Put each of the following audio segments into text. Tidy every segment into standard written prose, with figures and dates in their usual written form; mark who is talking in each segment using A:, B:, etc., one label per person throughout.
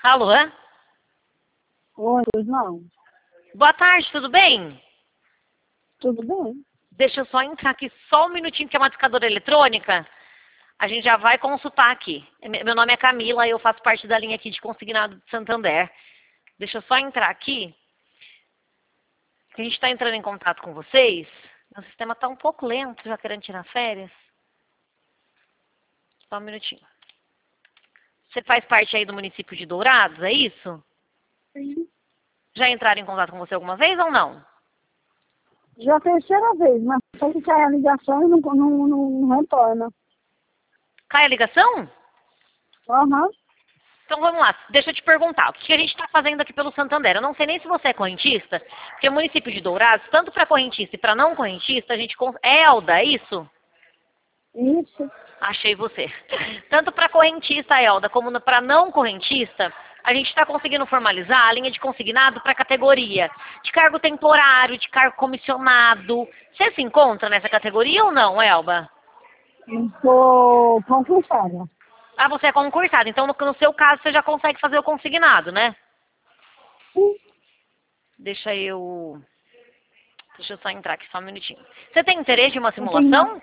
A: Alô?
B: Oi, não.
A: Boa tarde, tudo bem?
B: Tudo bem?
A: Deixa eu só entrar aqui só um minutinho, que é uma discadora eletrônica. A gente já vai consultar aqui. Meu nome é Camila e eu faço parte da linha aqui de consignado de Santander. Deixa eu só entrar aqui. Que a gente está entrando em contato com vocês. Meu sistema está um pouco lento, já querendo tirar férias. Só um minutinho. Você faz parte aí do município de Dourados, é isso?
B: Sim.
A: Já entraram em contato com você alguma vez ou não?
B: Já a terceira vez, mas só que cai a ligação e não retorna.
A: Cai a ligação?
B: Aham.
A: Então vamos lá, deixa eu te perguntar, o que a gente está fazendo aqui pelo Santander? Eu não sei nem se você é correntista, porque o município de Dourados, tanto para correntista e para não correntista, a gente... É Elda, é isso?
B: Isso.
A: Achei você. Tanto para correntista, Elda, como para não correntista, a gente está conseguindo formalizar a linha de consignado para categoria de cargo temporário, de cargo comissionado. Você se encontra nessa categoria ou não, Elba?
B: Estou concursada.
A: Ah, você é concursado, então no seu caso você já consegue fazer o consignado, né?
B: Sim.
A: Deixa eu só entrar aqui só um minutinho. Você tem interesse em uma
B: Eu tenho...
A: simulação?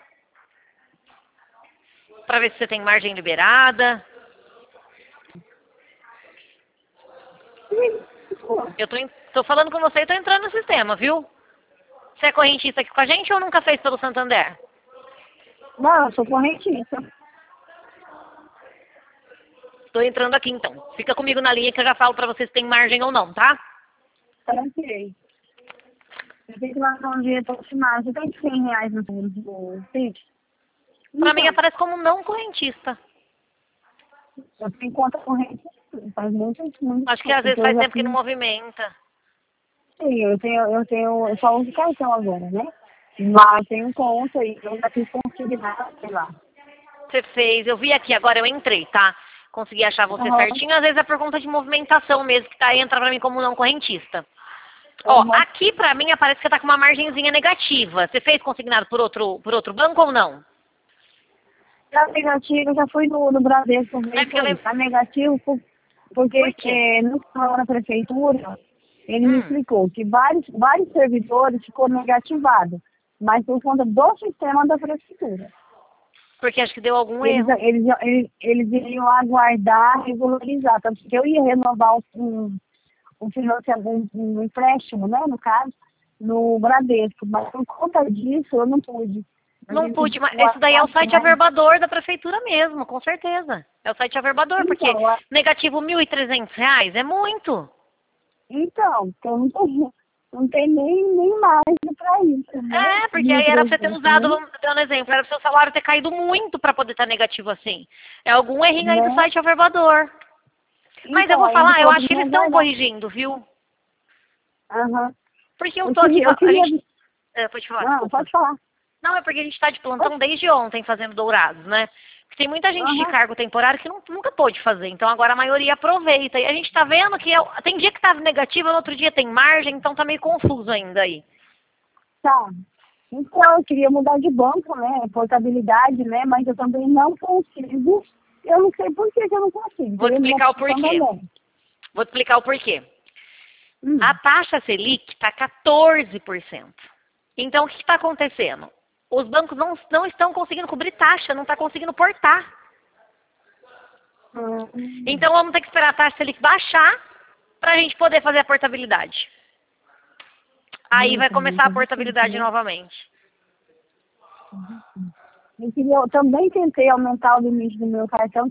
A: Para ver se você tem margem liberada? Eu tô falando com você e tô entrando no sistema, viu? Você é correntista aqui com a gente ou nunca fez pelo Santander?
B: Não, eu sou correntista.
A: Tô entrando aqui então. Fica comigo na linha que eu já falo pra você se tem margem ou não, tá?
B: Tranquei. Eu tenho que lançar um dinheiro para assinar. Você tem R$ 100 no seguro do Pix?
A: Pra mim
B: Então,
A: aparece como não correntista.
B: eu tenho conta corrente. Faz muito
A: Acho que às vezes
B: porque eu
A: faz
B: já
A: tempo que não
B: fiz.
A: movimenta.
B: Sim, eu só uso cartão agora, né? Mas tenho conta e eu já fiz consignado, sei lá.
A: Você fez, eu vi aqui, agora eu entrei, tá? Consegui achar você
B: Aham,
A: certinho. Às vezes é por conta de movimentação mesmo, que tá, entra pra mim como não correntista. Ó,
B: aham.
A: aqui pra mim aparece que você tá com uma margenzinha negativa. Você fez consignado por outro banco ou não?
B: Tá negativo, eu já fui no Bradesco
A: É
B: ver
A: porque
B: isso
A: eu
B: aí.
A: lembro.
B: Tá negativo porque
A: Por quê?
B: no canal na prefeitura, ele me
A: Hum,
B: explicou que vários servidores ficou negativado, mas por conta do sistema da prefeitura.
A: porque acho que deu algum
B: Eles,
A: erro.
B: eles, eles iriam aguardar, regularizar, tanto que eu ia renovar um financiamento, um empréstimo, né, no caso, no Bradesco, mas por conta disso eu não pude. Eu
A: Não
B: tive que
A: pude, mas esse daí é o
B: guardar
A: site
B: mais.
A: averbador da prefeitura mesmo, com certeza. É o site averbador, porque
B: Então,
A: negativo R$ 1.300 é muito.
B: então, não tem nem margem para isso, né?
A: É, porque aí era pra você ter
B: 1.300,
A: usado,
B: né?
A: vamos dar um exemplo, era pro seu salário ter caído muito para poder estar negativo assim. É algum errinho aí do
B: Né?
A: site averbador. Mas eu
B: Então,
A: vou
B: aí ele
A: falar, eu
B: falou que
A: acho que
B: vinha
A: eles estão
B: aguardar.
A: corrigindo, viu?
B: Aham.
A: Porque eu tô aqui,
B: Eu
A: a
B: queria.
A: gente... pode falar,
B: Não,
A: desculpa.
B: pode falar.
A: Não, é porque a gente está de plantão
B: Pode.
A: desde ontem fazendo dourados, né? Porque tem muita gente de
B: Aham.
A: cargo temporário que nunca pôde fazer. Então agora a maioria aproveita. E a gente está vendo que tem dia que está negativo, no outro dia tem margem, então tá meio confuso ainda aí.
B: Tá. Então, eu queria mudar de banco, né? Portabilidade, né? Mas eu também não consigo. Eu não sei por que que eu não consigo.
A: Vou te
B: Queria mudar
A: explicar o
B: de banco
A: porquê.
B: também.
A: Vou te explicar o porquê. A
B: Hum.
A: taxa Selic está 14%. Então o que está acontecendo? Os bancos não estão conseguindo cobrir taxa, não está conseguindo portar.
B: Hum.
A: Então vamos ter que esperar a taxa Selic baixar para a gente poder fazer a portabilidade. Aí vai começar a
B: Muito difícil,
A: portabilidade
B: né?
A: novamente.
B: Eu também tentei aumentar o limite do meu cartão,